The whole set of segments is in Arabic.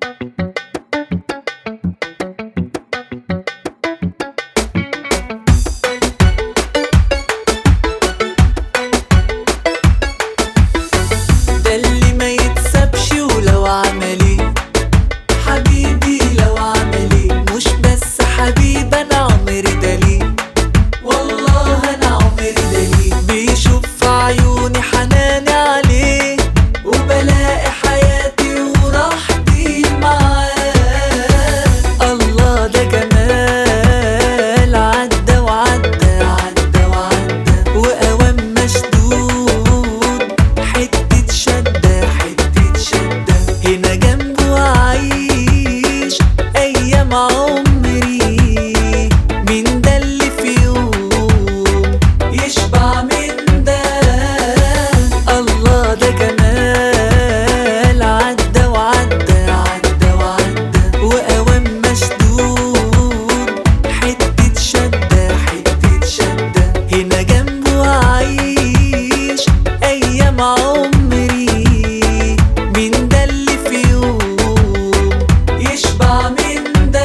ده اللي ما يتسابش ولو عملي حبيبي، لو عملي مش بس حبيب، انا عمري ده ليه، والله انا عمري ده ليه. بيشوف في عيوني حناني عليه، وبلاقي حياتي وراحتي معاه. الله ده جمال، عدى وعدى عدى وعدى، وأوام مشدود، حتة شدة حتة شدة، هنا جنبه عايش أيام عمري. مين ده اللي في يوم يشبع من ده؟ الله ده جمال، عدى وعدى عدى وعدى، وأوام مشدود، حتة شدة حتة شدة، هنا جنبه عايش أيام عمري. مين ده اللي في يوم يشبع من ده؟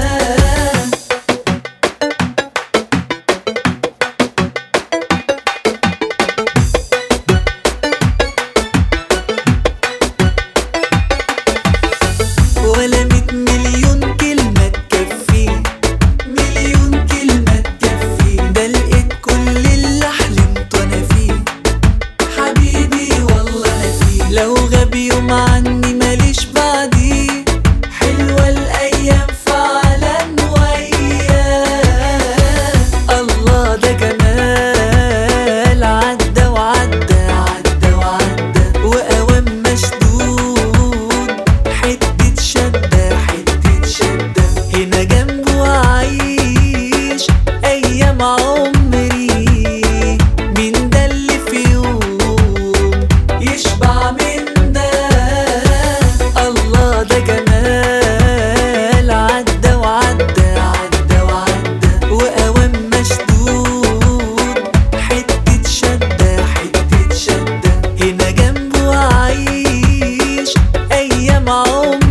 ولا 100 مليون كلمة تكفيه، مليون كلمة تكفيه، ده لقيت كل اللي حلمت وانا فيه. حبيبي والله انا فيه، لو غاب يوم عني ماليش بعديه، حلوة الأيام فعلا وياه. الله ده جمال، عدى وعدى عدى وعدى، وأوام مشدود، حتة شدة حتة شدة، هنا جنبه عايش أيام عمري. مين ده اللي في يوم يشبع من ده؟ الله ده جمال، عدى وعدى عدى وعدى، وأوام مشدود، حتة شدة حتة شدة، هنا جنبه عايش أيام عمري.